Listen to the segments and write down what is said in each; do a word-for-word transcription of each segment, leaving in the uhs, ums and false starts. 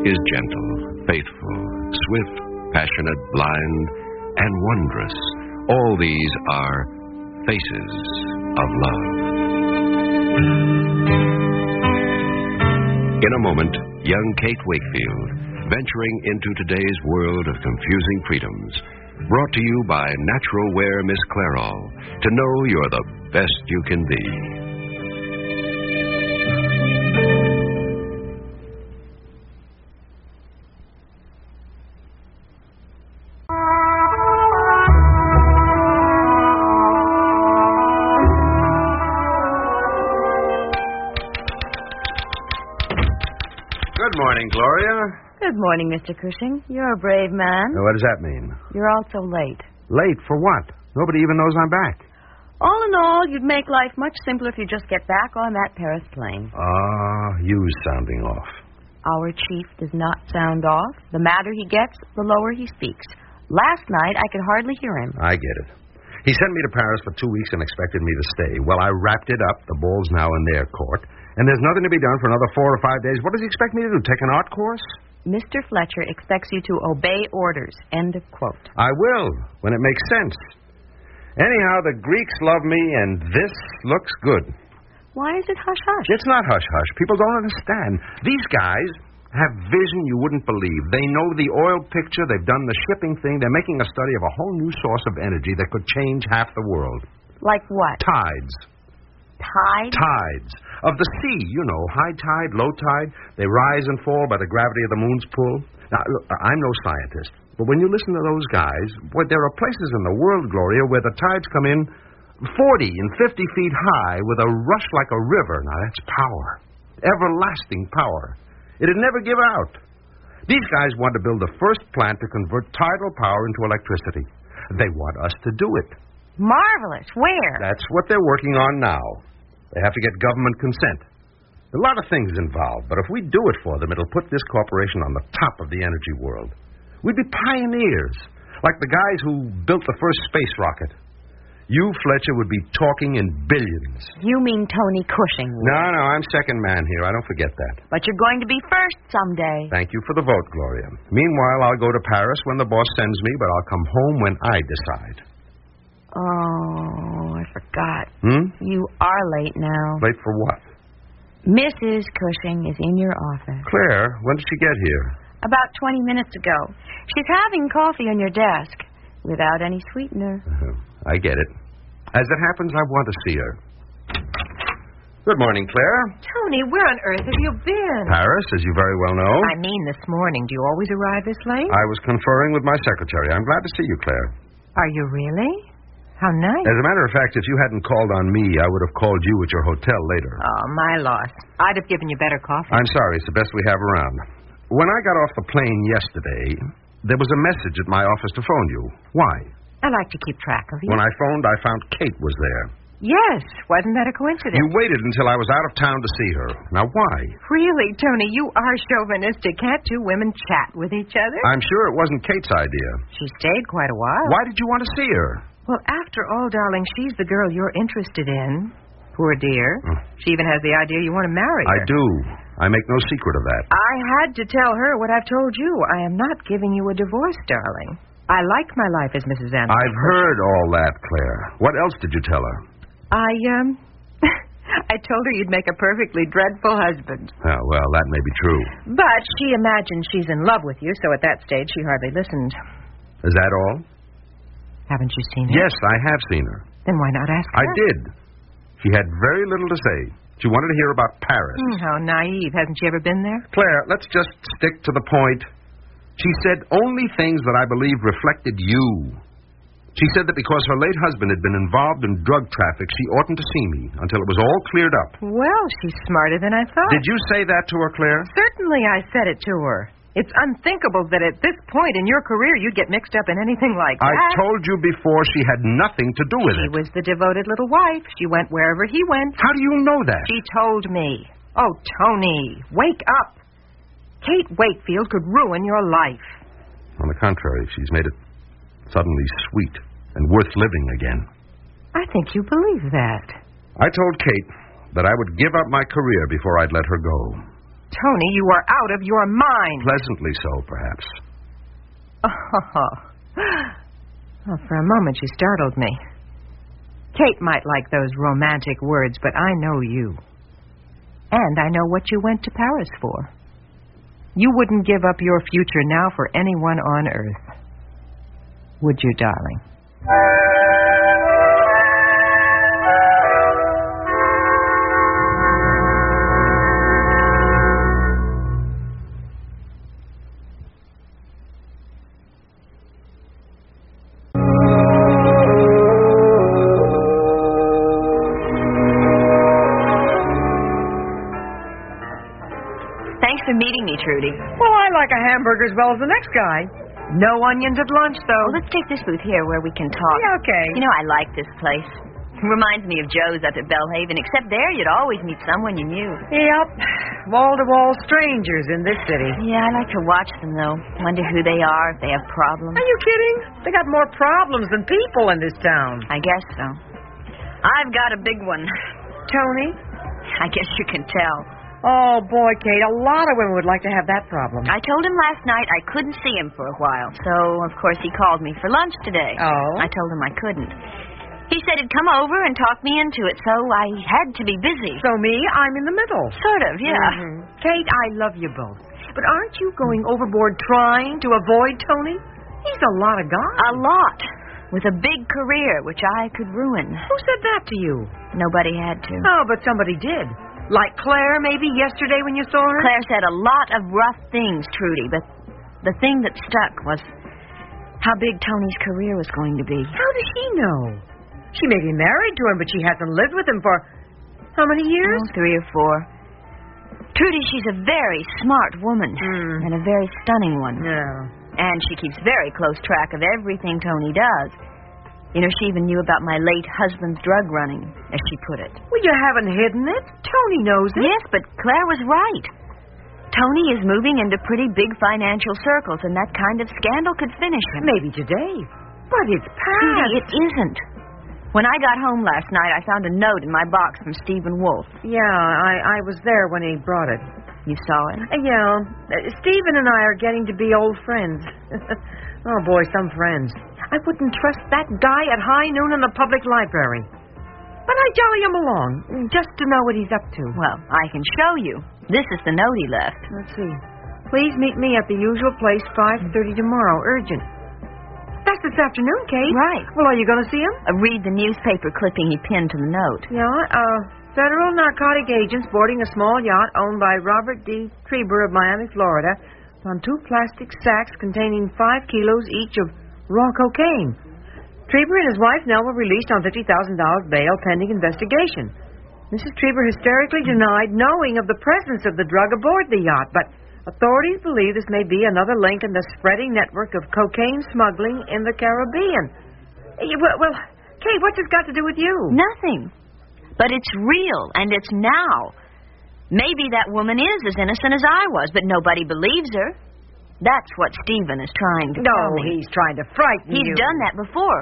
is gentle, faithful, swift, passionate, blind, and wondrous. All these are faces of love. In a moment, young Kate Wakefield, venturing into today's world of confusing freedoms, brought to you by Natural Wear Miss Clairol, to know you're the best you can be. Good morning, Gloria. Good morning, Mister Cushing. You're a brave man. Now, what does that mean? You're also late. Late for what? Nobody even knows I'm back. All in all, you'd make life much simpler if you just get back on that Paris plane. Ah, you sounding off. Our chief does not sound off. The madder he gets, the lower he speaks. Last night, I could hardly hear him. I get it. He sent me to Paris for two weeks and expected me to stay. Well, I wrapped it up. The ball's now in their court. And there's nothing to be done for another four or five days. What does he expect me to do, take an art course? Mister Fletcher expects you to obey orders. End of quote. I will, when it makes sense. Anyhow, the Greeks love me, and this looks good. Why is it hush-hush? It's not hush-hush. People don't understand. These guys have vision you wouldn't believe. They know the oil picture. They've done the shipping thing. They're making a study of a whole new source of energy that could change half the world. Like what? Tides. Tides? Tides. Of the sea, you know, high tide, low tide. They rise and fall by the gravity of the moon's pull. Now, look, I'm no scientist, but when you listen to those guys, boy, there are places in the world, Gloria, where the tides come in forty and fifty feet high with a rush like a river. Now, that's power. Everlasting power. It'd never give out. These guys want to build the first plant to convert tidal power into electricity. They want us to do it. Marvelous. Where? That's what they're working on now. They have to get government consent. A lot of things involved, but if we do it for them, it'll put this corporation on the top of the energy world. We'd be pioneers, like the guys who built the first space rocket. You, Fletcher, would be talking in billions. You mean Tony Cushing? No, no, I'm second man here. I don't forget that. But you're going to be first someday. Thank you for the vote, Gloria. Meanwhile, I'll go to Paris when the boss sends me, but I'll come home when I decide. Oh, I forgot. Hmm? You are late now. Late for what? Missus Cushing is in your office. Claire, when did she get here? About twenty minutes ago. She's having coffee on your desk without any sweetener. Uh-huh. I get it. As it happens, I want to see her. Good morning, Claire. Tony, where on earth have you been? Paris, as you very well know. I mean this morning. Do you always arrive this late? I was conferring with my secretary. I'm glad to see you, Claire. Are you really? How nice. As a matter of fact, if you hadn't called on me, I would have called you at your hotel later. Oh, my loss. I'd have given you better coffee. I'm sorry. It's the best we have around. When I got off the plane yesterday, there was a message at my office to phone you. Why? I like to keep track of you. When I phoned, I found Kate was there. Yes. Wasn't that a coincidence? You waited until I was out of town to see her. Now, why? Really, Tony, you are chauvinistic. Can't two women chat with each other? I'm sure it wasn't Kate's idea. She stayed quite a while. Why did you want to see her? Well, after all, darling, she's the girl you're interested in. Poor dear. Hmm. She even has the idea you want to marry her. I do. I make no secret of that. I had to tell her what I've told you. I am not giving you a divorce, darling. I like my life as Missus Anthony. I've heard all that, Claire. What else did you tell her? I, um... I told her you'd make a perfectly dreadful husband. Oh, well, that may be true. But she imagines she's in love with you, so at that stage she hardly listened. Is that all? Haven't you seen her? Yes, I have seen her. Then why not ask her? I did. She had very little to say. She wanted to hear about Paris. Mm, how naive. Hasn't she ever been there? Claire, let's just stick to the point. She said only things that I believe reflected you. She said that because her late husband had been involved in drug traffic, she oughtn't to see me until it was all cleared up. Well, she's smarter than I thought. Did you say that to her, Claire? Certainly I said it to her. It's unthinkable that at this point in your career you'd get mixed up in anything like I that. I told you before she had nothing to do with she it. She was the devoted little wife. She went wherever he went. How do you know that? She told me. Oh, Tony, wake up. Kate Wakefield could ruin your life. On the contrary, she's made it suddenly sweet and worth living again. I think you believe that. I told Kate that I would give up my career before I'd let her go. Tony, you are out of your mind. Pleasantly so, perhaps. Oh. Well, for a moment you startled me. Kate might like those romantic words, but I know you. And I know what you went to Paris for. You wouldn't give up your future now for anyone on earth. Would you, darling? Thanks for meeting me, Trudy. Well, I like a hamburger as well as the next guy. No onions at lunch, though. Well, let's take this booth here where we can talk. Yeah, okay. You know, I like this place. Reminds me of Joe's up at Bellhaven, except there you'd always meet someone you knew. Yep. Wall-to-wall strangers in this city. Yeah, I like to watch them, though. Wonder who they are, if they have problems. Are you kidding? They got more problems than people in this town. I guess so. I've got a big one. Tony? I guess you can tell. Oh, boy, Kate, a lot of women would like to have that problem. I told him last night I couldn't see him for a while, so, of course, he called me for lunch today. Oh? I told him I couldn't. He said he'd come over and talk me into it, so I had to be busy. So me, I'm in the middle. Sort of, yeah. Mm-hmm. Kate, I love you both. But aren't you going overboard trying to avoid Tony? He's a lot of guy. A lot. With a big career, which I could ruin. Who said that to you? Nobody had to. Oh, but somebody did. Like Claire, maybe, yesterday when you saw her? Claire said a lot of rough things, Trudy, but the thing that stuck was how big Tony's career was going to be. How does she know? She may be married to him, but she hasn't lived with him for how many years? Oh, three or four. Trudy, she's a very smart woman, mm. and a very stunning one. Yeah. And she keeps very close track of everything Tony does. You know, she even knew about my late husband's drug running, as she put it. Well, you haven't hidden it. Tony knows it. Yes, but Claire was right. Tony is moving into pretty big financial circles, and that kind of scandal could finish him. Maybe today. But it's past. Trudy, it isn't. When I got home last night, I found a note in my box from Stephen Wolfe. Yeah, I, I was there when he brought it. You saw it? Uh, yeah. Uh, Stephen and I are getting to be old friends. Oh, boy, some friends. I wouldn't trust that guy at high noon in the public library. But I jolly him along, just to know what he's up to. Well, I can show you. This is the note he left. Let's see. Please meet me at the usual place, five thirty tomorrow. Urgent. That's this afternoon, Kate. Right. Well, are you going to see him? Uh, read the newspaper clipping he pinned to the note. Yeah, uh, federal narcotic agents boarding a small yacht owned by Robert D. Treber of Miami, Florida, on two plastic sacks containing five kilos each of raw cocaine. Treber and his wife, Nell, were released on fifty thousand dollars bail pending investigation. Missus Treber hysterically denied knowing of the presence of the drug aboard the yacht, but authorities believe this may be another link in the spreading network of cocaine smuggling in the Caribbean. Well, well, Kate, what's this got to do with you? Nothing. But it's real, and it's now. Maybe that woman is as innocent as I was, but nobody believes her. That's what Stephen is trying to no, tell me. No, he's trying to frighten he's you. He's done that before.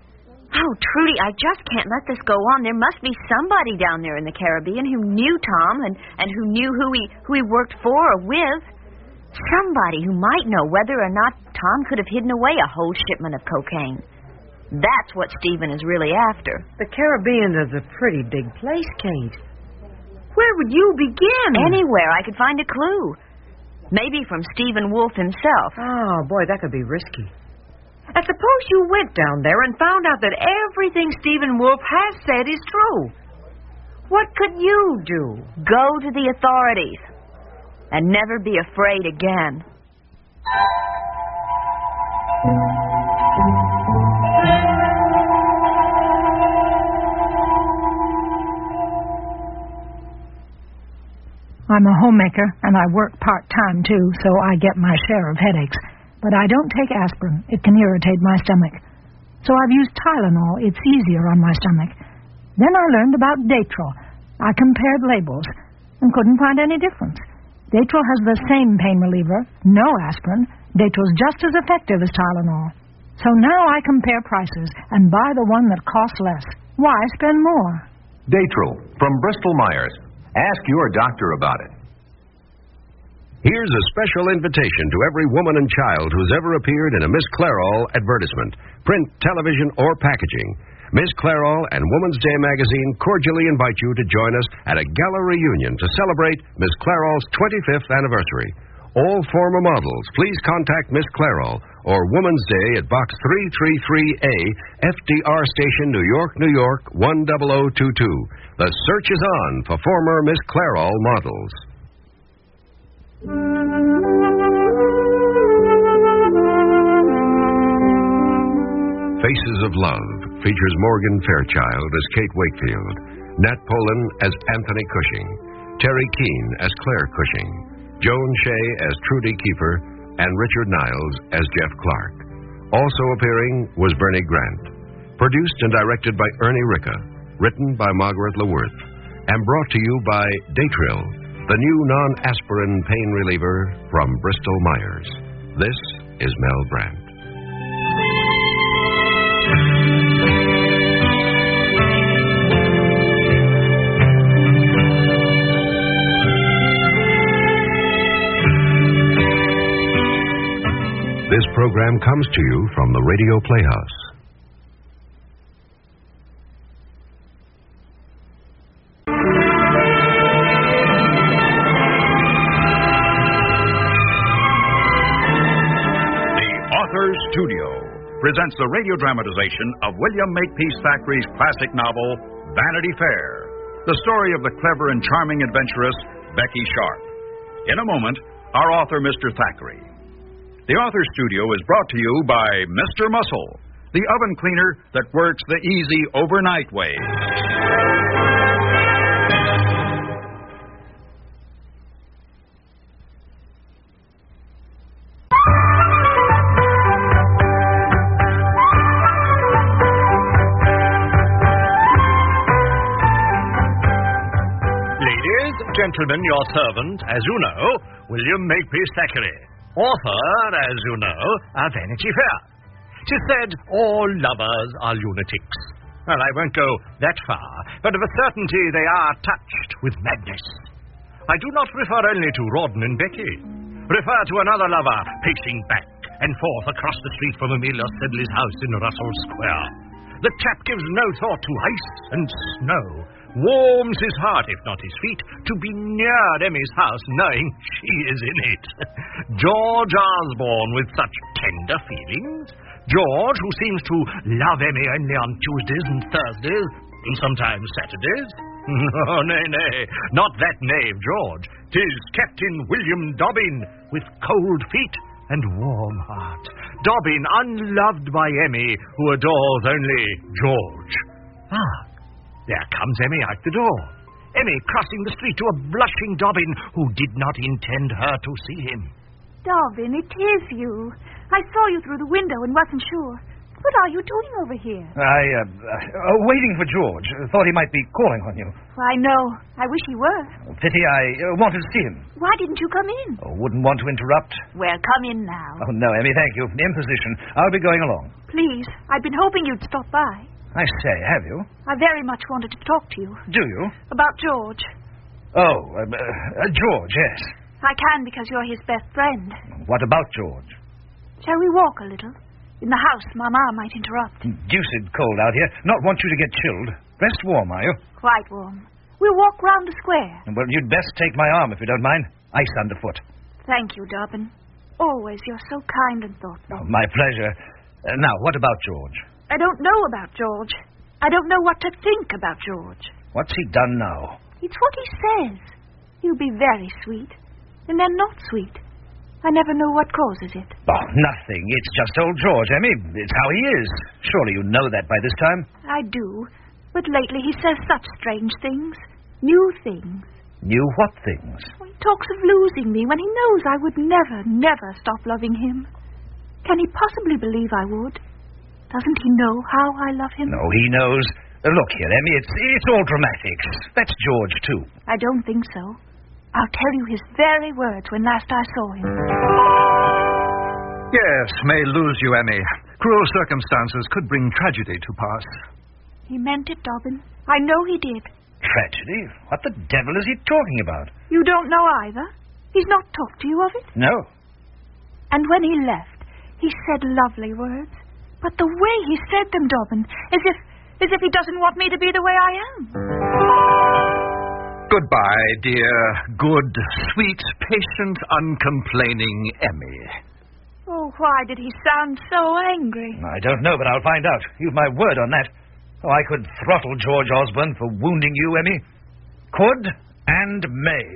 Oh, Trudy, I just can't let this go on. There must be somebody down there in the Caribbean who knew Tom and, and who knew who he, who he worked for or with. Somebody who might know whether or not Tom could have hidden away a whole shipment of cocaine. That's what Stephen is really after. The Caribbean is a pretty big place, Kate. Where would you begin? Anywhere I could find a clue. Maybe from Stephen Wolfe himself. Oh, boy, that could be risky. And suppose you went down there and found out that everything Stephen Wolfe has said is true. What could you do? Go to the authorities and never be afraid again. I'm a homemaker, and I work part-time, too, so I get my share of headaches. But I don't take aspirin. It can irritate my stomach. So I've used Tylenol. It's easier on my stomach. Then I learned about Datril. I compared labels and couldn't find any difference. Datril has the same pain reliever, no aspirin. Datril's just as effective as Tylenol. So now I compare prices and buy the one that costs less. Why spend more? Datril from Bristol Myers. Ask your doctor about it. Here's a special invitation to every woman and child who's ever appeared in a Miss Clairol advertisement, print, television, or packaging. Miss Clairol and Woman's Day magazine cordially invite you to join us at a gala reunion to celebrate Miss Clairol's twenty-fifth anniversary. All former models, please contact Miss Clairol or Woman's Day at Box three thirty-three A, F D R Station, New York, New York, one zero zero two two. The search is on for former Miss Clairol models. Faces of Love features Morgan Fairchild as Kate Wakefield, Nat Polen as Anthony Cushing, Terry Keane as Claire Cushing, Joan Shea as Trudy Kiefer, and Richard Niles as Jeff Clark. Also appearing was Bernie Grant. Produced and directed by Ernie Ricca. Written by Margaret LeWorth. And brought to you by Datril, the new non-aspirin pain reliever from Bristol Myers. This is Mel Brandt. This program comes to you from the Radio Playhouse. Studio presents the radio dramatization of William Makepeace Thackeray's classic novel, Vanity Fair, the story of the clever and charming adventuress, Becky Sharp. In a moment, our author, Mister Thackeray. The Author Studio is brought to you by Mister Muscle, the oven cleaner that works the easy overnight way. Gentlemen, your servant, as you know, William Makepeace Thackeray, author, as you know, of Vanity Fair. 'Tis said all lovers are lunatics. Well, I won't go that far, but of a certainty they are touched with madness. I do not refer only to Rawdon and Becky. Refer to another lover pacing back and forth across the street from Amelia Sedley's house in Russell Square. The chap gives no thought to ice and snow. Warms his heart, if not his feet, to be near Emmy's house, knowing she is in it. George Osborne, with such tender feelings. George, who seems to love Emmy only on Tuesdays and Thursdays, and sometimes Saturdays. Oh, nay, nay, not that knave George. 'Tis Captain William Dobbin, with cold feet and warm heart. Dobbin, unloved by Emmy, who adores only George. Ah, there comes Emmy out the door. Emmy crossing the street to a blushing Dobbin who did not intend her to see him. Dobbin, it is you. I saw you through the window and wasn't sure. What are you doing over here? I, uh, uh, waiting for George. Thought he might be calling on you. I know. I wish he were. Oh, pity, I uh, wanted to see him. Why didn't you come in? Oh, wouldn't want to interrupt. Well, come in now. Oh, no, Emmy, thank you. Imposition. I'll be going along. Please. I've been hoping you'd stop by. I say, have you? I very much wanted to talk to you. Do you? About George. Oh, uh, uh, George, yes. I can because you're his best friend. What about George? Shall we walk a little? In the house, Mama might interrupt. Deuced cold out here. Not want you to get chilled. Rest warm, are you? Quite warm. We'll walk round the square. Well, you'd best take my arm if you don't mind. Ice underfoot. Thank you, Dobbin. Always, you're so kind and thoughtful. Oh, my pleasure. Uh, now, what about George? I don't know about George. I don't know what to think about George. What's he done now? It's what he says. He'll be very sweet, and then not sweet. I never know what causes it. Oh, nothing. It's just old George, Emmy. It's how he is. Surely you know that by this time. I do. But lately he says such strange things. New things. New what things? He talks of losing me when he knows I would never, never stop loving him. Can he possibly believe I would? Doesn't he know how I love him? No, he knows. Uh, look here, Emmy, it's, it's all dramatics. That's George, too. I don't think so. I'll tell you his very words when last I saw him. Yes, may lose you, Emmy. Cruel circumstances could bring tragedy to pass. He meant it, Dobbin. I know he did. Tragedy? What the devil is he talking about? You don't know either? He He's not talked to you of it? No. And when he left, he said lovely words. But the way he said them, Dobbin, as if, as if he doesn't want me to be the way I am. Goodbye, dear, good, sweet, patient, uncomplaining Emmy. Oh, why did he sound so angry? I don't know, but I'll find out. You've my word on that. Oh, I could throttle George Osborne for wounding you, Emmy. Could and may.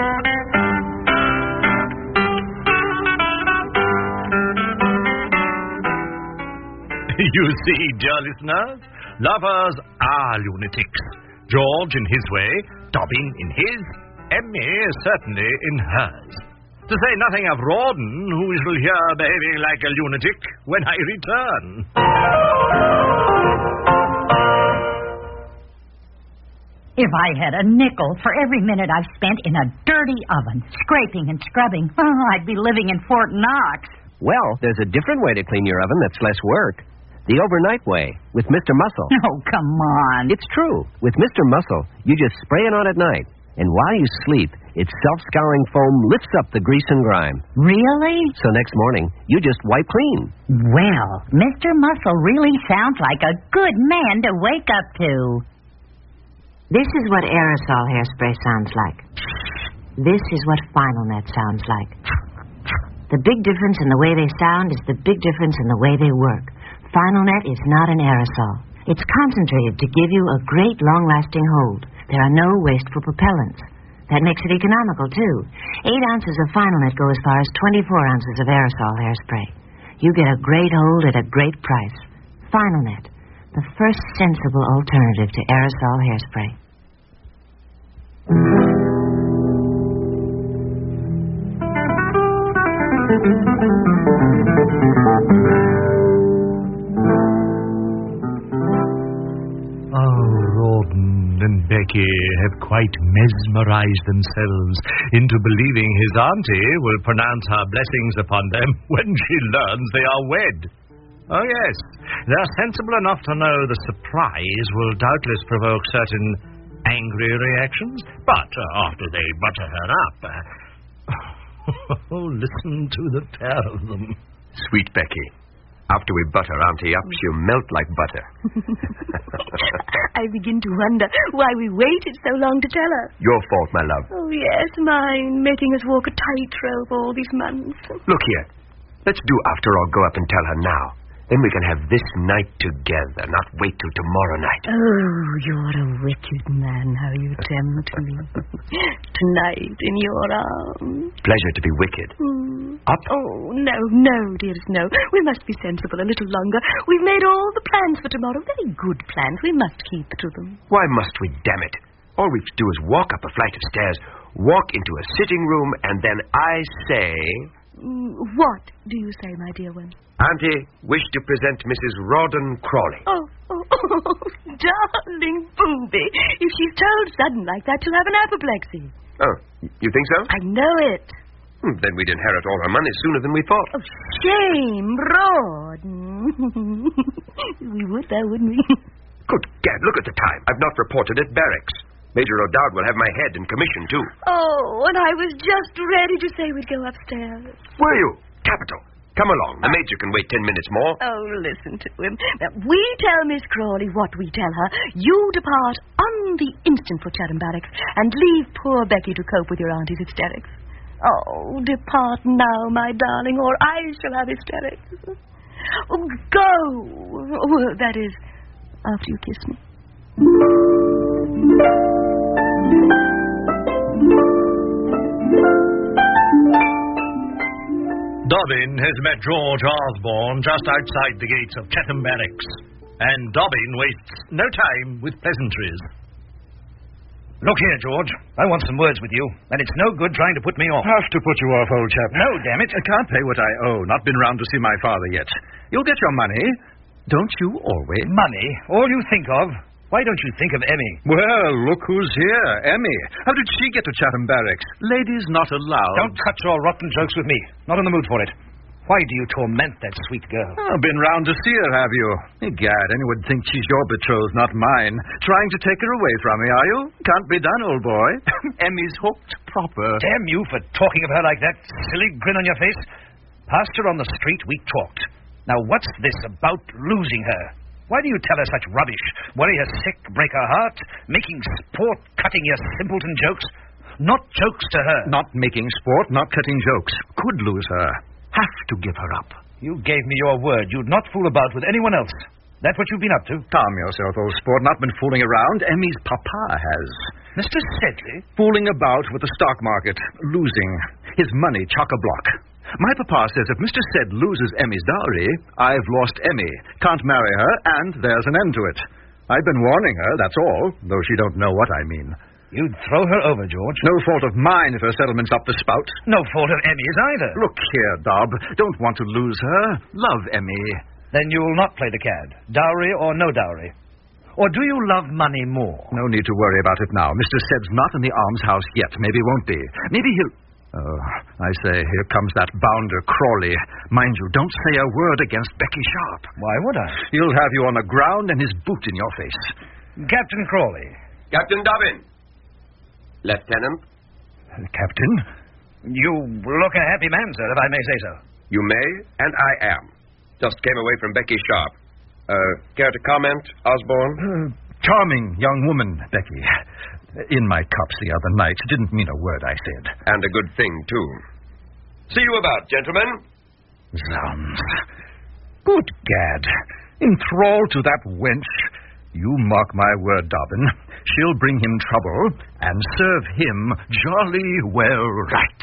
You see, dear listeners, lovers are lunatics. George in his way, Dobbin in his, Emmy certainly in hers. To say nothing of Rawdon, who we shall hear behaving like a lunatic when I return. If I had a nickel for every minute I've spent in a dirty oven, scraping and scrubbing, oh, I'd be living in Fort Knox. Well, there's a different way to clean your oven that's less work. The overnight way, with Mister Muscle. Oh, come on. It's true. With Mister Muscle, you just spray it on at night. And while you sleep, its self-scouring foam lifts up the grease and grime. Really? So next morning, you just wipe clean. Well, Mister Muscle really sounds like a good man to wake up to. This is what aerosol hairspray sounds like. This is what Final Net sounds like. The big difference in the way they sound is the big difference in the way they work. Final Net is not an aerosol. It's concentrated to give you a great long-lasting hold. There are no wasteful propellants. That makes it economical, too. Eight ounces of Final Net go as far as twenty-four ounces of aerosol hairspray. You get a great hold at a great price. Final Net, the first sensible alternative to aerosol hairspray. And Becky have quite mesmerized themselves into believing his auntie will pronounce her blessings upon them when she learns they are wed. Oh, yes, they're sensible enough to know the surprise will doubtless provoke certain angry reactions, but uh, after they butter her up... Uh, oh, listen to the pair of them. Sweet Becky. After we butter Auntie up, she'll melt like butter. I begin to wonder why we waited so long to tell her. Your fault, my love. Oh, yes, mine, making us walk a tightrope all these months. Look here. Let's do after all go up and tell her now. Then we can have this night together, not wait till tomorrow night. Oh, you're a wicked man, how you tempt me. Tonight in your arms. Pleasure to be wicked. Mm. Up? Oh, no, no, dearest, no. We must be sensible a little longer. We've made all the plans for tomorrow. Very good plans. We must keep to them. Why must we, damn it? All we have to do is walk up a flight of stairs, walk into a sitting room, and then I say... Mm, what do you say, my dear one? Auntie, wish to present Missus Rawdon Crawley. Oh, oh, oh, darling booby. If she's told sudden like that, she'll have an apoplexy. Oh, you think so? I know it. Hmm, then we'd inherit all her money sooner than we thought. Oh, shame, Rawdon. We would, though, wouldn't we? Good gad, look at the time. I've not reported at barracks. Major O'Dowd will have my head in commission, too. Oh, and I was just ready to say we'd go upstairs. Were you? Capital. Come along. The major can wait ten minutes more. Oh, listen to him. Now, we tell Miss Crawley what we tell her. You depart on the instant for Chatham Barracks and leave poor Becky to cope with your auntie's hysterics. Oh, depart now, my darling, or I shall have hysterics. Oh, go. Oh, that is, after you kiss me. Dobbin has met George Osborne just outside the gates of Chatham Barracks, and Dobbin wastes no time with pleasantries. Look here, George. I want some words with you, and it's no good trying to put me off. Have to put you off, old chap. No, damn it. I can't pay what I owe. Not been round to see my father yet. You'll get your money. Don't you always? Money? All you think of? Why don't you think of Emmy? Well, look who's here. Emmy. How did she get to Chatham Barracks? Ladies not allowed. Don't cut your rotten jokes with me. Not in the mood for it. Why do you torment that sweet girl? Oh, been round to see her, have you? Egad, anyone would think she's your betrothed, not mine. Trying to take her away from me, are you? Can't be done, old boy. Emmy's hooked proper. Damn you for talking of her like that. Silly grin on your face. Past her on the street, we talked. Now, what's this about losing her? Why do you tell her such rubbish? Worry her sick, break her heart? Making sport, cutting your simpleton jokes? Not jokes to her. Not making sport, not cutting jokes. Could lose her. Have to give her up. You gave me your word you'd not fool about with anyone else. That what you've been up to? Calm yourself, old sport. Not been fooling around. Emmy's papa has. Mister Sedley? Fooling about with the stock market. Losing. His money chock-a-block. My papa says if Mister Sed loses Emmy's dowry, I've lost Emmy. Can't marry her, and there's an end to it. I've been warning her, that's all, though she don't know what I mean. You'd throw her over, George. No fault of mine if her settlement's up the spout. No fault of Emmy's either. Look here, Dob. Don't want to lose her. Love Emmy. Then you'll not play the cad. Dowry or no dowry. Or do you love money more? No need to worry about it now. Mister Sed's not in the almshouse yet. Maybe won't be. Maybe he'll... Oh, I say, here comes that bounder, Crawley. Mind you, don't say a word against Becky Sharp. Why would I? He'll have you on the ground and his boot in your face. Captain Crawley. Captain Dobbin. Lieutenant? Uh, Captain? You look a happy man, sir, if I may say so. You may, and I am. Just came away from Becky Sharp. Uh, care to comment, Osborne? Uh, charming young woman, Becky. In my cups the other night. Didn't mean a word I said. And a good thing, too. See you about, gentlemen. Zounds. Good gad. Enthralled to that wench. You mark my word, Dobbin. She'll bring him trouble and serve him jolly well right.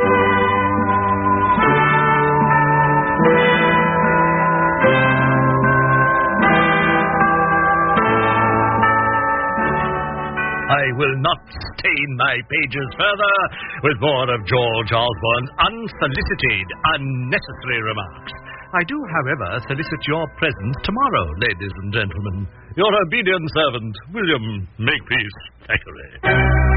I will not stain my pages further with more of George Osborne's unsolicited, unnecessary remarks. I do, however, solicit your presence tomorrow, ladies and gentlemen. Your obedient servant, William Makepeace Thackeray.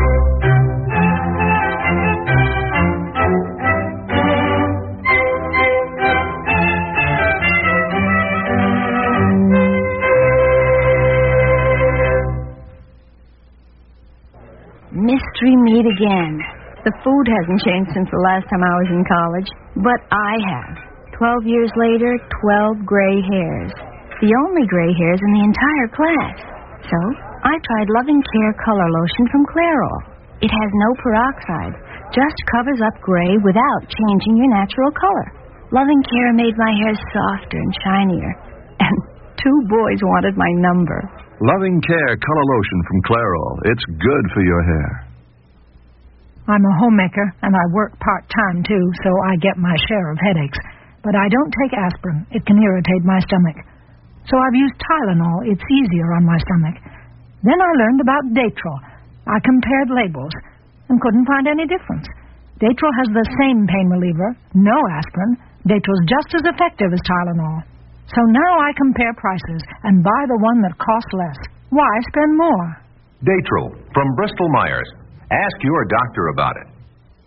Mystery meat again. The food hasn't changed since the last time I was in college, but I have. Twelve years later, twelve gray hairs. The only gray hairs in the entire class. So, I tried Loving Care Color Lotion from Clairol. It has no peroxide, just covers up gray without changing your natural color. Loving Care made my hair softer and shinier. And two boys wanted my number. Loving Care Color Lotion from Clairol. It's good for your hair. I'm a homemaker, and I work part-time, too, so I get my share of headaches. But I don't take aspirin. It can irritate my stomach. So I've used Tylenol. It's easier on my stomach. Then I learned about Datril. I compared labels and couldn't find any difference. Datril has the same pain reliever, no aspirin. Datril's just as effective as Tylenol. So now I compare prices and buy the one that costs less. Why spend more? Datril from Bristol Myers. Ask your doctor about it.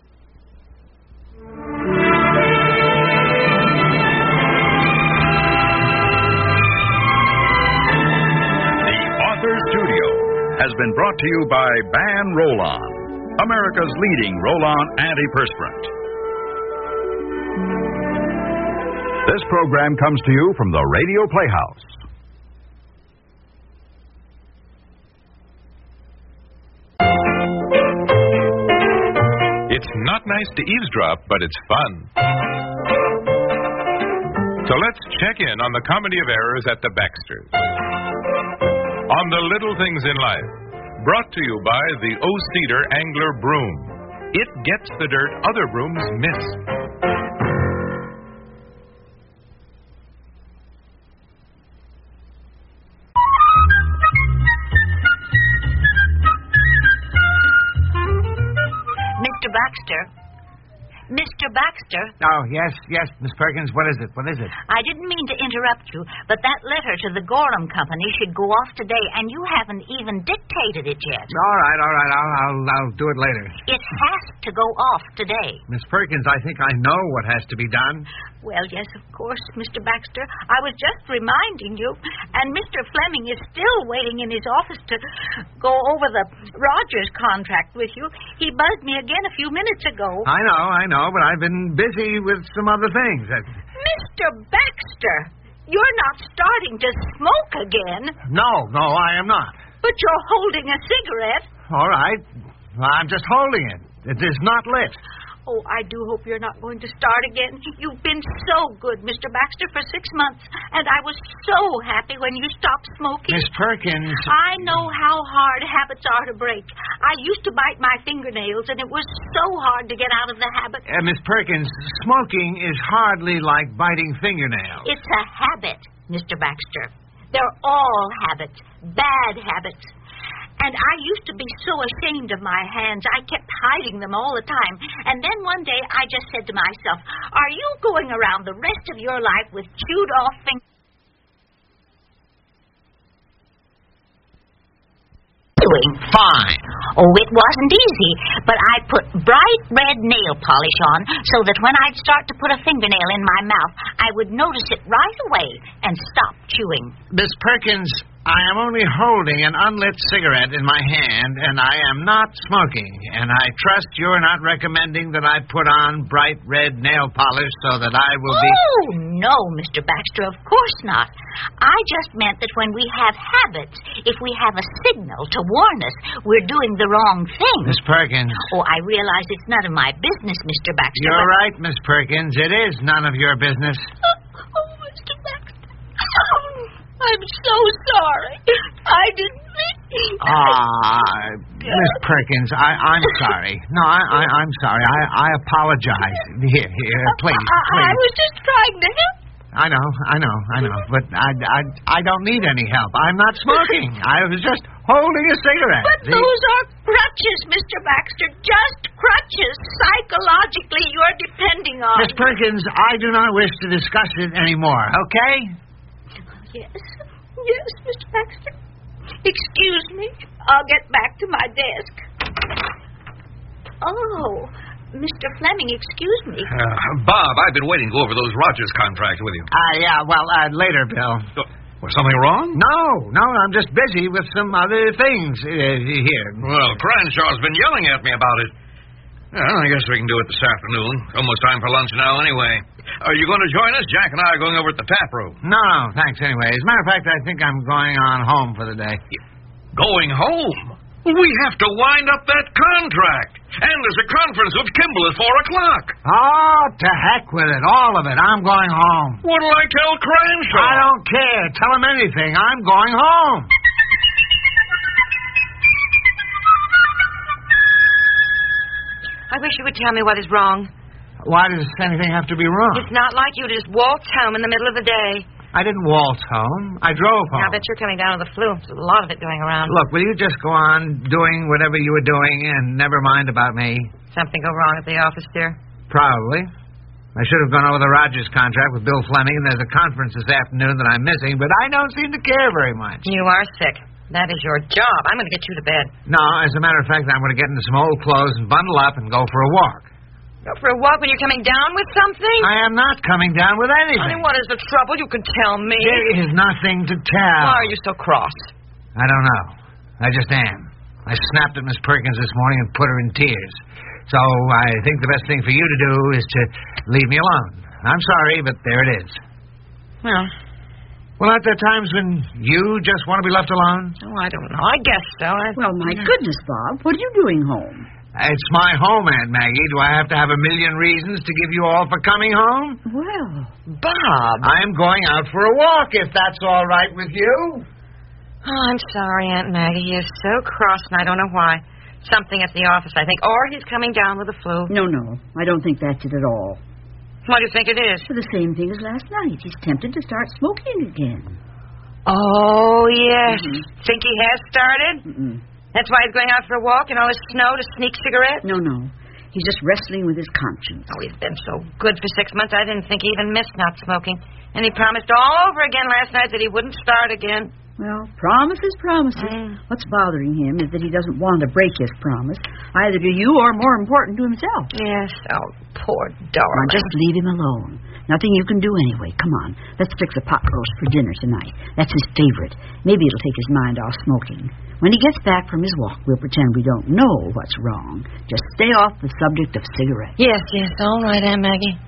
Has been brought to you by Ban Roll-On, America's leading roll-on antiperspirant. This program comes to you from the Radio Playhouse. It's not nice to eavesdrop, but it's fun. So let's check in on the comedy of errors at the Baxters. On the little things in life, brought to you by the O-Cedar Angler Broom. It gets the dirt other brooms miss. Mister Baxter, Mister Baxter. Oh, yes, yes, Miss Perkins. What is it? What is it? I didn't mean to interrupt you, but that letter to the Gorham Company should go off today, and you haven't even dictated it yet. All right, all right. I'll, I'll, I'll do it later. It has to go off today. Miss Perkins, I think I know what has to be done. Well, yes, of course, Mister Baxter. I was just reminding you, and Mister Fleming is still waiting in his office to go over the Rogers contract with you. He buzzed me again a few minutes ago. I know, I know, but I've been busy with some other things. Mister Baxter, you're not starting to smoke again. No, no, I am not. But you're holding a cigarette. All right. I'm just holding it. It is not lit. Oh, I do hope you're not going to start again. You've been so good, Mister Baxter, for six months, and I was so happy when you stopped smoking. Miss Perkins... I know how hard habits are to break. I used to bite my fingernails, and it was so hard to get out of the habit. Uh, Miss Perkins, smoking is hardly like biting fingernails. It's a habit, Mister Baxter. They're all habits, bad habits. And I used to be so ashamed of my hands, I kept hiding them all the time. And then one day I just said to myself, are you going around the rest of your life with chewed-off fingers? Doing fine. Oh, it wasn't easy, but I put bright red nail polish on so that when I'd start to put a fingernail in my mouth, I would notice it right away and stop chewing. Miss Perkins, I am only holding an unlit cigarette in my hand, and I am not smoking. And I trust you're not recommending that I put on bright red nail polish so that I will be... Oh, no, Mister Baxter, of course not. I just meant that when we have habits, if we have a signal to warn us we're doing the wrong thing... Miss Perkins... Oh, I realize it's none of my business, Mister Baxter. You're but... right, Miss Perkins. It is none of your business. Oh, Mister Baxter... I'm so sorry. I didn't mean... Ah, Miss Perkins, I, I'm sorry. No, I, I, I'm sorry. I, I apologize. Here, here, please, I, please. I was just trying to help. I know, I know, I know. But I, I, I don't need any help. I'm not smoking. I was just holding a cigarette. But See? those are crutches, Mister Baxter. Just crutches. Psychologically, you're depending on... Miss Perkins, I do not wish to discuss it anymore, okay? Yes, yes, Mister Baxter. Excuse me. I'll get back to my desk. Oh, Mister Fleming, excuse me. Uh, Bob, I've been waiting to go over those Rogers contracts with you. Ah, uh, yeah, well, uh, later, Bill. Uh, was something wrong? No, no, I'm just busy with some other things uh, here. Well, Cranshaw's been yelling at me about it. Well, I guess we can do it this afternoon. Almost time for lunch now, anyway. Are you going to join us? Jack and I are going over to the tap room. No, no, thanks anyway. As a matter of fact, I think I'm going on home for the day. Going home? We have to wind up that contract. And there's a conference with Kimball at four o'clock. Oh, to heck with it. All of it. I'm going home. What'll I tell Cranshaw? I don't care. Tell him anything. I'm going home. I wish you would tell me what is wrong. Why does anything have to be wrong? It's not like you to just waltz home in the middle of the day. I didn't waltz home. I drove home. I bet you're coming down with the flu. There's a lot of it going around. Look, will you just go on doing whatever you were doing and never mind about me? Something go wrong at the office, dear? Probably. I should have gone over the Rogers contract with Bill Fleming, and there's a conference this afternoon that I'm missing, but I don't seem to care very much. You are sick. That is your job. I'm going to get you to bed. No, as a matter of fact, I'm going to get into some old clothes and bundle up and go for a walk. Go for a walk when you're coming down with something? I am not coming down with anything. I mean, what is the trouble? You can tell me. There is nothing to tell. Why are you so cross? I don't know. I just am. I snapped at Miss Perkins this morning and put her in tears. So I think the best thing for you to do is to leave me alone. I'm sorry, but there it is. Well... Well, aren't there times when you just want to be left alone? Oh, I don't know. I guess so. I... Well, my goodness, Bob. What are you doing home? It's my home, Aunt Maggie. Do I have to have a million reasons to give you all for coming home? Well, Bob. I'm going out for a walk, if that's all right with you. Oh, I'm sorry, Aunt Maggie. He is so cross, and I don't know why. Something at the office, I think. Or he's coming down with the flu. No, no. I don't think that's it at all. What do you think it is? The same thing as last night. He's tempted to start smoking again. Oh, yes. Mm-hmm. Think he has started? Mm-mm. That's why he's going out for a walk in all this snow to sneak cigarettes? No, no. He's just wrestling with his conscience. Oh, he's been so good for six months, I didn't think he even missed not smoking. And he promised all over again last night that he wouldn't start again. Well, promises, promises. Mm. What's bothering him is that he doesn't want to break his promise, either to you or, more important, to himself. Yes. Oh, poor Now, darling. just leave him alone. Nothing you can do anyway. Come on. Let's fix a pot roast for dinner tonight. That's his favorite. Maybe it'll take his mind off smoking. When he gets back from his walk, we'll pretend we don't know what's wrong. Just stay off the subject of cigarettes. Yes, yes. All right, Aunt Maggie.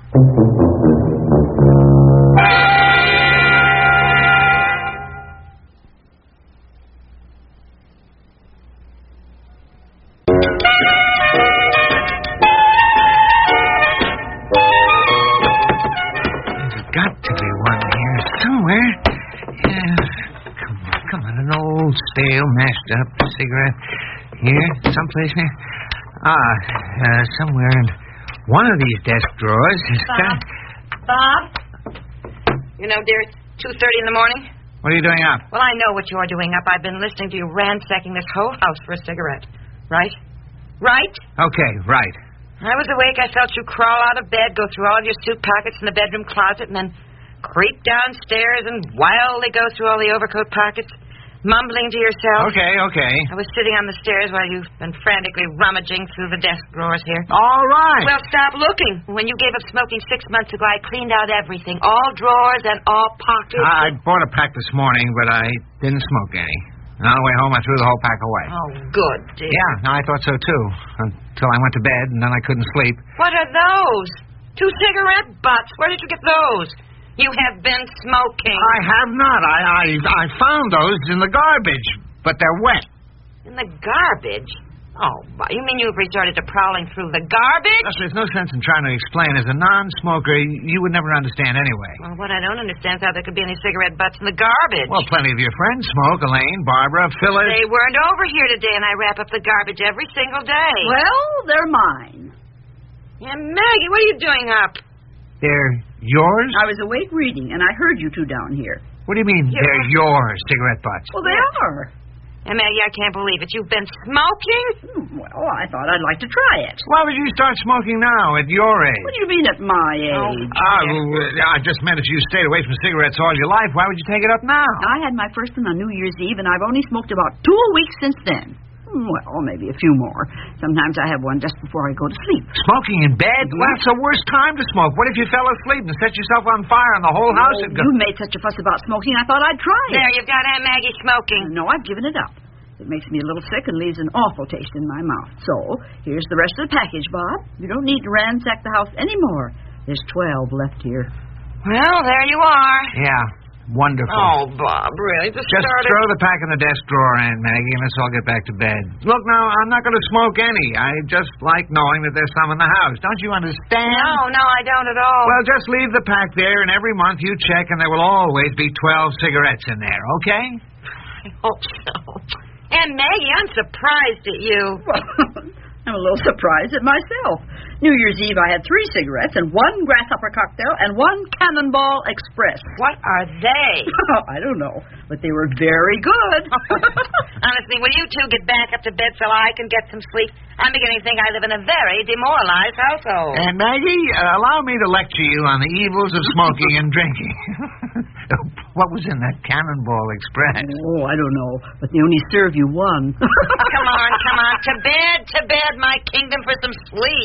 Got to be one here somewhere. Yeah. Come on, come on. An old, stale, mashed up cigarette. Here, someplace here. Ah, uh, somewhere in one of these desk drawers. It's Bob? got... Bob? You know, dear, it's two thirty in the morning. What are you doing up? Well, I know what you're doing up. I've been listening to you ransacking this whole house for a cigarette. Right? Right? Okay, right. I was awake. I felt you crawl out of bed, go through all of your suit pockets in the bedroom closet, and then creep downstairs and wildly go through all the overcoat pockets, mumbling to yourself. Okay, okay. I was sitting on the stairs while you've been frantically rummaging through the desk drawers here. All right. Well, stop looking. When you gave up smoking six months ago, I cleaned out everything, all drawers and all pockets. I bought a pack this morning, but I didn't smoke any. And on the way home, I threw the whole pack away. Oh, good, dear. Yeah, I thought so, too. Until I went to bed, and then I couldn't sleep. What are those? Two cigarette butts. Where did you get those? You have been smoking. I have not. I, I, I found those in the garbage, but they're wet. In the garbage? Oh, you mean you've resorted to prowling through the garbage? Yes, there's no sense in trying to explain. As a non-smoker, you would never understand anyway. Well, what I don't understand is how there could be any cigarette butts in the garbage. Well, plenty of your friends smoke. Elaine, Barbara, Phyllis. They weren't over here today, and I wrap up the garbage every single day. Well, they're mine. Yeah, Maggie, what are you doing up? They're yours? I was awake reading, and I heard you two down here. What do you mean, You're... they're yours, cigarette butts? Well, they are. And Maggie, I can't believe it. You've been smoking? Well, I thought I'd like to try it. Why would you start smoking now, at your age? What do you mean at my age? Oh, ah, well, I just meant if you stayed away from cigarettes all your life, why would you take it up now? I had my first one on New Year's Eve, and I've only smoked about two weeks since then. Well, maybe a few more. Sometimes I have one just before I go to sleep. Smoking in bed? Well, that's the worst time to smoke. What if you fell asleep and set yourself on fire and the whole house Oh, would go... you made such a fuss about smoking, I thought I'd try it. There, you've got Aunt Maggie smoking. No, I've given it up. It makes me a little sick and leaves an awful taste in my mouth. So, here's the rest of the package, Bob. You don't need to ransack the house anymore. There's twelve left here. Well, there you are. Yeah, wonderful. Oh, Bob, really? Just, Just started... throw the pack in the desk drawer, Aunt Maggie, and let's all get back to bed. Look, now, I'm not going to smoke any. I just like knowing that there's some in the house. Don't you understand? No, no, I don't at all. Well, just leave the pack there, and every month you check, and there will always be twelve cigarettes in there, okay? I hope so. And Maggie, I'm surprised at you. Well, I'm a little surprised at myself. New Year's Eve, I had three cigarettes and one grasshopper cocktail and one Cannonball Express. What are they? I don't know, but they were very good. Honestly, will you two get back up to bed so I can get some sleep? I'm beginning to think I live in a very demoralized household. And Maggie, uh, allow me to lecture you on the evils of smoking and drinking. What was in that Cannonball Express? Oh, I don't know, but they only serve you one. Come on, come on. To bed, to bed, my kingdom, for some sleep.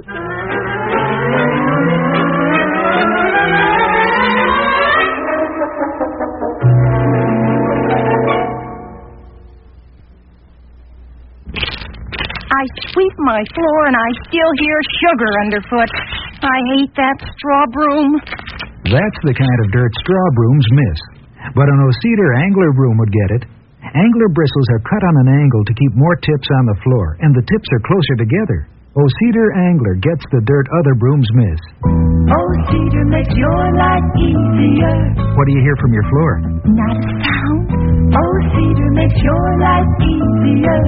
I sweep my floor and I still hear sugar underfoot. I hate that straw broom. That's the kind of dirt straw brooms miss. But an O-Cedar angler broom would get it. Angler bristles are cut on an angle to keep more tips on the floor, and the tips are closer together. O-Cedar angler gets the dirt other brooms miss. O-Cedar makes your life easier. What do you hear from your floor? Not a sound. O-Cedar makes your life easier.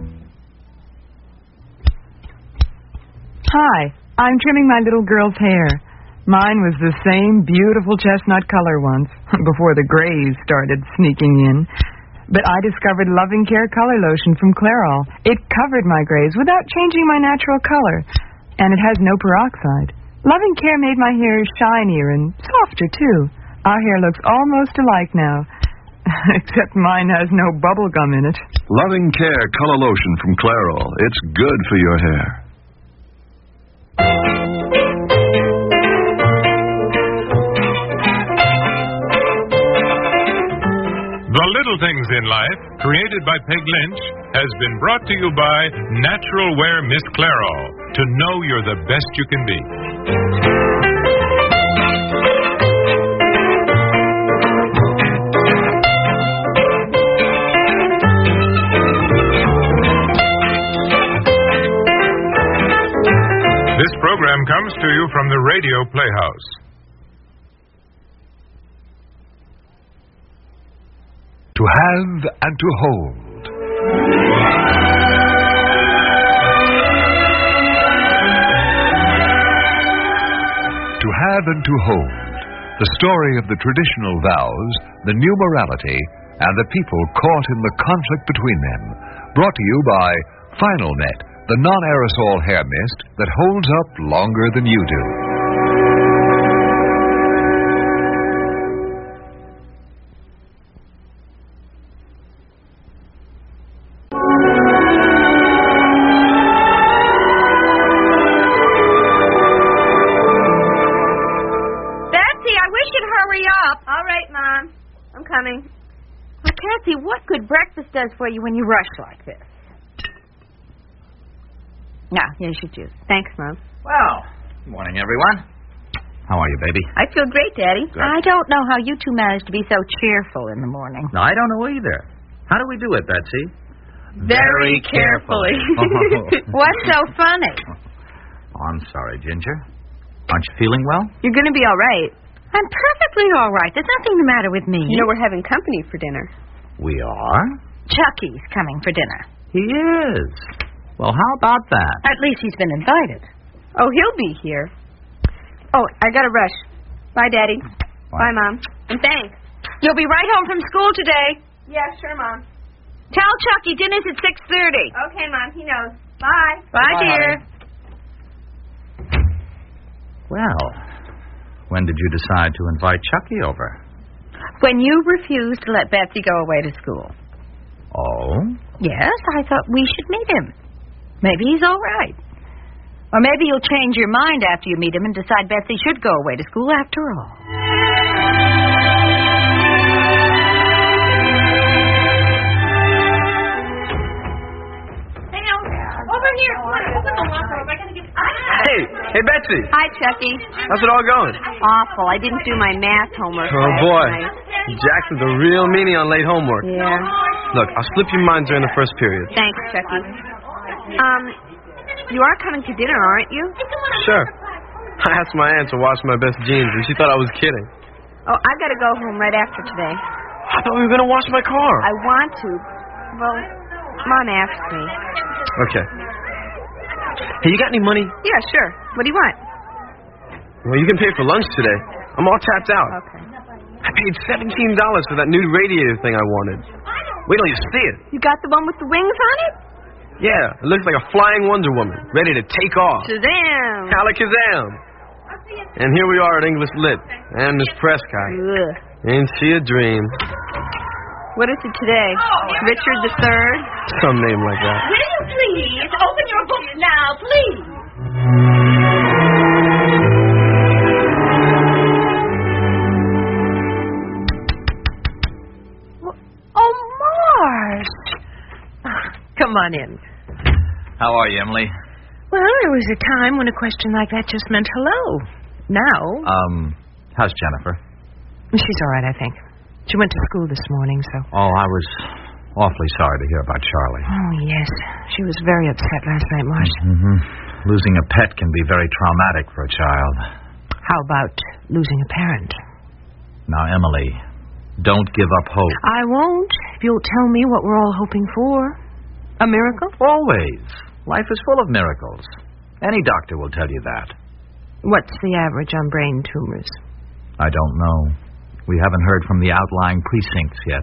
Hi, I'm trimming my little girl's hair. Mine was the same beautiful chestnut color once, before the grays started sneaking in. But I discovered Loving Care Color Lotion from Clairol. It covered my grays without changing my natural color. And it has no peroxide. Loving Care made my hair shinier and softer, too. Our hair looks almost alike now. Except mine has no bubble gum in it. Loving Care Color Lotion from Clairol. It's good for your hair. The Little Things in Life, created by Peg Lynch, has been brought to you by Natural Wear Miss Clairol, to know you're the best you can be. This program comes to you from the Radio Playhouse. To have and to hold. To have and to hold. The story of the traditional vows, the new morality, and the people caught in the conflict between them. Brought to you by Final Net, the non-aerosol hair mist that holds up longer than you do. Betsy, I wish you'd hurry up. All right, Mom. I'm coming. I can't see what good breakfast does for you when you rush like this. Now, here's your juice. Thanks, Mom. Well, good morning, everyone. How are you, baby? I feel great, Daddy. Good. I don't know how you two manage to be so cheerful in the morning. No, I don't know either. How do we do it, Betsy? Very carefully. What's so funny? Oh, I'm sorry, Ginger. Aren't you feeling well? You're going to be all right. I'm perfectly all right. There's nothing the matter with me. You know, we're having company for dinner. We are? Chucky's coming for dinner. He is. Well, how about that? At least he's been invited. Oh, he'll be here. Oh, I gotta rush. Bye, Daddy. Bye. Bye, Mom. And thanks. You'll be right home from school today. Yeah, sure, Mom. Tell Chucky dinner's at six thirty. Okay, Mom. He knows. Bye. Bye, Bye, dear. Well, when did you decide to invite Chucky over? When you refused to let Betsy go away to school. Oh? Yes, I thought we should meet him. Maybe he's all right. Or maybe you'll change your mind after you meet him and decide Betsy should go away to school after all. Hey, over here. Open the locker up. I gotta get... Hey, hey, Betsy. Hi, Chucky. How's it all going? Awful. I didn't do my math homework. Oh, last boy. night. Jackson's a real meanie on late homework. Yeah. Look, I'll slip you mine during the first period. Thanks, Chucky. Um, you are coming to dinner, aren't you? Sure. I asked my aunt to wash my best jeans, and she thought I was kidding. Oh, I gotta go home right after today. I thought we were going to wash my car. I want to. Well, Mom asked me. Okay. Hey, you got any money? Yeah, sure. What do you want? Well, you can pay for lunch today. I'm all tapped out. Okay. I paid seventeen dollars for that new radiator thing I wanted. Wait till you see it. You got the one with the wings on it? Yeah, it looks like a flying Wonder Woman, ready to take off. Shazam! Alakazam! And here we are at English Lit, and Miss Prescott. Ugh. Ain't she a dream? What is it today? Richard the Third? Some name like that. Will you please open your books now, please? Oh, Mars! Come on in. How are you, Emily? Well, there was a time when a question like that just meant hello. Now... Um, how's Jennifer? She's all right, I think. She went to school this morning, so... Oh, I was awfully sorry to hear about Charlie. Oh, yes. She was very upset last night, Marsh. Mm-hmm. Losing a pet can be very traumatic for a child. How about losing a parent? Now, Emily, don't give up hope. I won't, if you'll tell me what we're all hoping for. A miracle? Always. Life is full of miracles. Any doctor will tell you that. What's the average on brain tumors? I don't know. We haven't heard from the outlying precincts yet.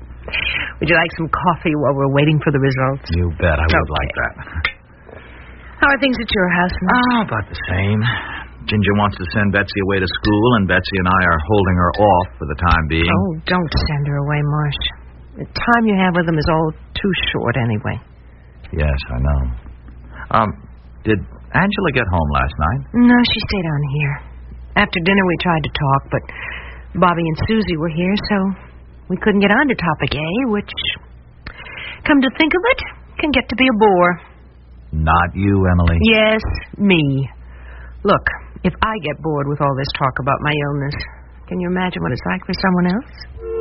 Would you like some coffee while we're waiting for the results? You bet I would Okay. like that. How are things at your house, Miss? Oh, about the same. Ginger wants to send Betsy away to school, and Betsy and I are holding her off for the time being. Oh, don't send her away, Marsh. The time you have with them is all too short anyway. Yes, I know. Um, did Angela get home last night? No, she stayed on here. After dinner we tried to talk, but Bobby and Susie were here, so we couldn't get on to topic A, which, come to think of it, can get to be a bore. Not you, Emily. Yes, me. Look, if I get bored with all this talk about my illness, can you imagine what it's like for someone else?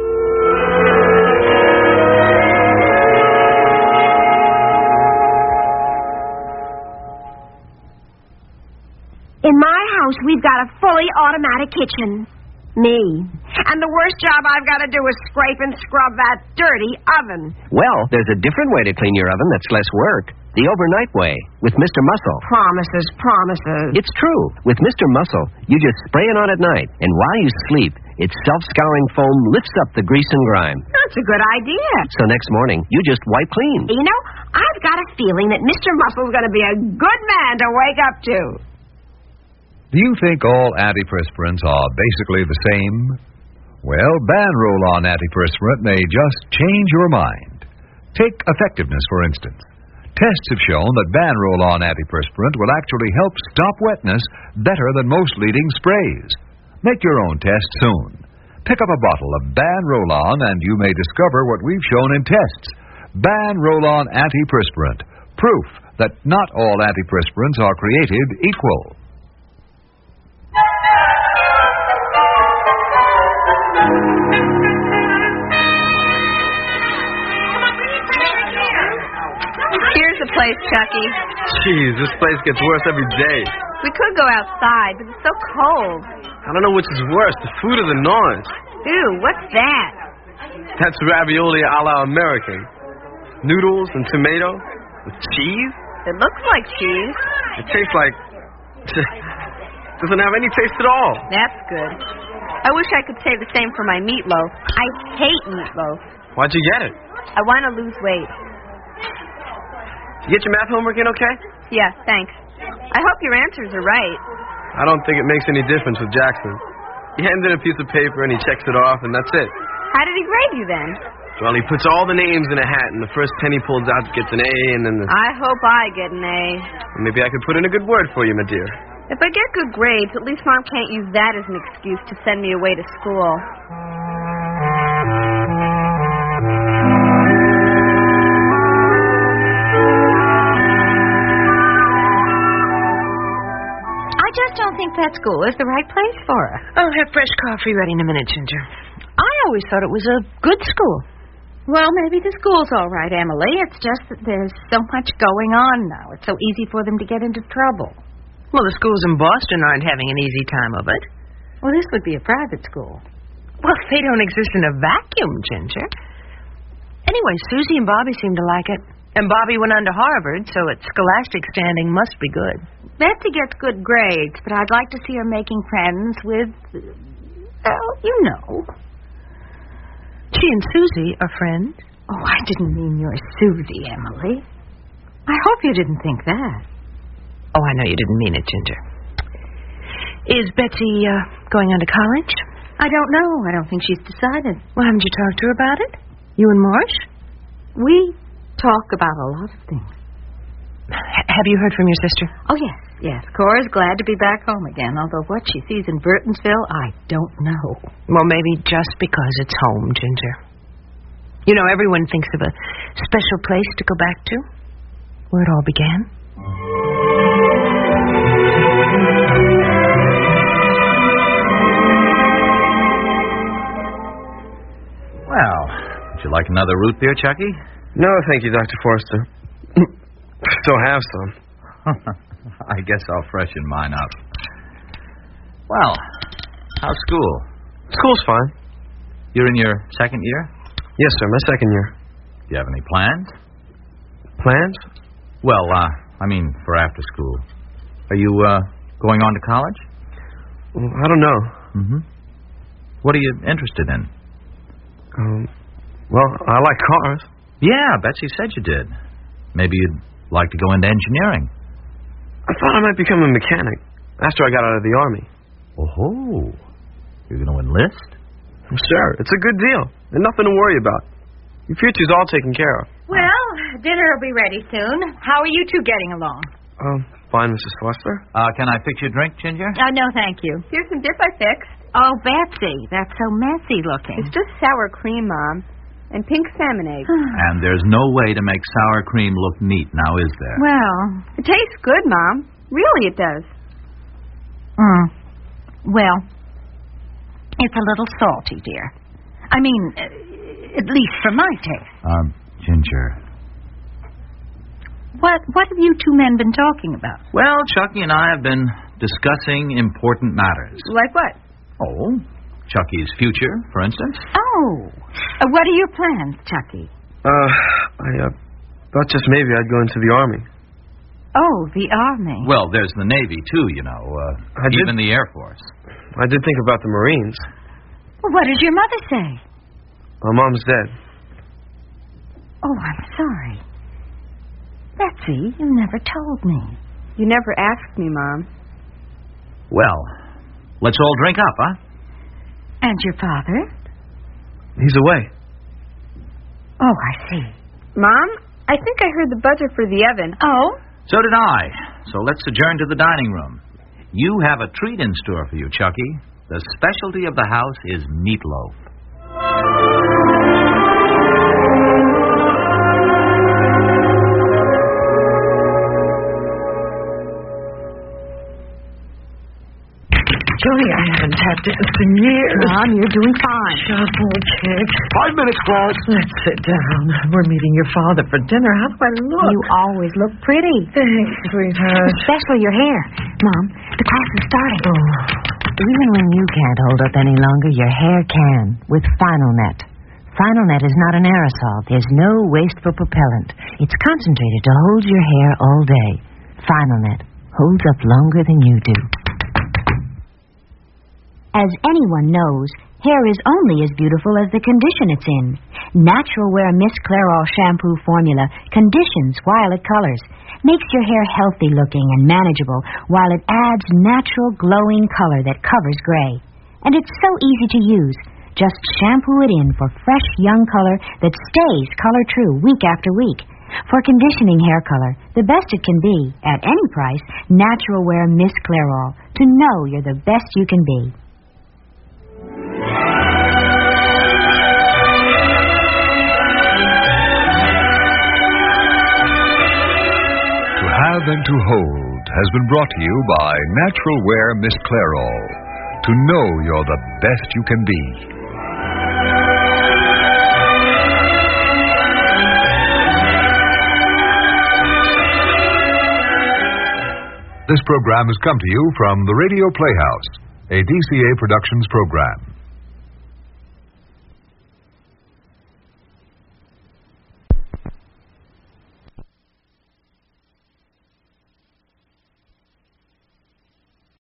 In my house, we've got a fully automatic kitchen. Me. And the worst job I've got to do is scrape and scrub that dirty oven. Well, there's a different way to clean your oven that's less work. The overnight way, with Mister Muscle. Promises, promises. It's true. With Mister Muscle, you just spray it on at night, and while you sleep, its self-scouring foam lifts up the grease and grime. That's a good idea. So next morning, you just wipe clean. You know, I've got a feeling that Mister Muscle's going to be a good man to wake up to. Do you think all antiperspirants are basically the same? Well, Banroll-On antiperspirant may just change your mind. Take effectiveness, for instance. Tests have shown that Banroll-On antiperspirant will actually help stop wetness better than most leading sprays. Make your own test soon. Pick up a bottle of Banroll-On and you may discover what we've shown in tests. Banroll-On antiperspirant. Proof that not all antiperspirants are created equal. Here's the place, Chucky. Jeez, this place gets worse every day. We could go outside, but it's so cold. I don't know which is worse, the food or the noise. Ew, what's that? That's ravioli a la American. Noodles and tomato with cheese. It looks like cheese. It tastes like... doesn't have any taste at all. That's good. I wish I could say the same for my meatloaf. I hate meatloaf. Why'd you get it? I want to lose weight. You get your math homework in okay? Yeah, thanks. I hope your answers are right. I don't think it makes any difference with Jackson. He hands in a piece of paper and he checks it off, and that's it. How did he grade you then? Well, he puts all the names in a hat, and the first pen he pulls out gets an A, and then the... I hope I get an A. Maybe I could put in a good word for you, my dear. If I get good grades, at least Mom can't use that as an excuse to send me away to school. I just don't think that school is the right place for her. I'll have fresh coffee ready in a minute, Ginger. I always thought it was a good school. Well, maybe the school's all right, Emily. It's just that there's so much going on now. It's so easy for them to get into trouble. Well, the schools in Boston aren't having an easy time of it. Well, this would be a private school. Well, they don't exist in a vacuum, Ginger. Anyway, Susie and Bobby seem to like it. And Bobby went on to Harvard, so its scholastic standing must be good. Betsy gets good grades, but I'd like to see her making friends with, well, you know. She and Susie are friends. Oh, I didn't mean your Susie, Emily. I hope you didn't think that. Oh, I know you didn't mean it, Ginger. Is Betsy uh, going on to college? I don't know. I don't think she's decided. Well, haven't you talked to her about it? You and Marsh? We talk about a lot of things. H- have you heard from your sister? Oh, yes, yes. Cora's glad to be back home again, although what she sees in Burtonsville, I don't know. Well, maybe just because it's home, Ginger. You know, everyone thinks of a special place to go back to, where it all began. Well, would you like another root beer, Chucky? No, thank you, Doctor Forster. Still have some. I guess I'll freshen mine up. Well, how's school? School's fine. You're in your second year? Yes, sir, my second year. Do you have any plans? Plans? Well, uh, I mean, for after school. Are you, uh, going on to college? I don't know. Mm-hmm. What are you interested in? Um, well, I like cars. Yeah, Betsy said you did. Maybe you'd like to go into engineering. I thought I might become a mechanic after I got out of the Army. Oh, you're going to enlist? Sure, it's a good deal. There's nothing to worry about. Your future's all taken care of. Well, dinner will be ready soon. How are you two getting along? Um, fine, Missus Foster. Uh, can I fix you a drink, Ginger? Oh, no, thank you. Here's some dip I fixed. Oh, Betsy, that's so messy looking. It's just sour cream, Mom, and pink salmon eggs. And there's no way to make sour cream look neat, now is there? Well, it tastes good, Mom. Really, it does. Mm. Well, it's a little salty, dear. I mean, uh, at least for my taste. Um, Ginger. What What have you two men been talking about? Well, Chucky and I have been discussing important matters. Like what? Oh, Chucky's future, for instance. Oh, uh, what are your plans, Chucky? Uh, I uh, thought just maybe I'd go into the Army. Oh, the Army. Well, there's the Navy, too, you know, uh, I even did, the Air Force. I did think about the Marines. Well, what does your mother say? My mom's dead. Oh, I'm sorry. Betsy, you never told me. You never asked me, Mom. Well, let's all drink up, huh? And your father? He's away. Oh, I see. Mom, I think I heard the buzzer for the oven. Oh? So did I. So let's adjourn to the dining room. You have a treat in store for you, Chucky. The specialty of the house is meatloaf. Johnny, I haven't tapped it in years. Mom, you're doing fine. Sharp old chick. Five minutes, class. Let's sit down. We're meeting your father for dinner. How do I look? You always look pretty. Thanks, sweetheart. Especially your hair. Mom, the class is starting. Oh. Even when you can't hold up any longer, your hair can with Final Net. Final Net is not an aerosol. There's no wasteful propellant. It's concentrated to hold your hair all day. Final Net holds up longer than you do. As anyone knows, hair is only as beautiful as the condition it's in. Natural Wear Miss Clairol shampoo formula conditions while it colors, makes your hair healthy looking and manageable while it adds natural glowing color that covers gray. And it's so easy to use. Just shampoo it in for fresh young color that stays color true week after week. For conditioning hair color, the best it can be, at any price, Natural Wear Miss Clairol, to know you're the best you can be. Have and to Hold has been brought to you by Natural Wear Miss Clairol. To know you're the best you can be. This program has come to you from the Radio Playhouse, a D C A Productions program.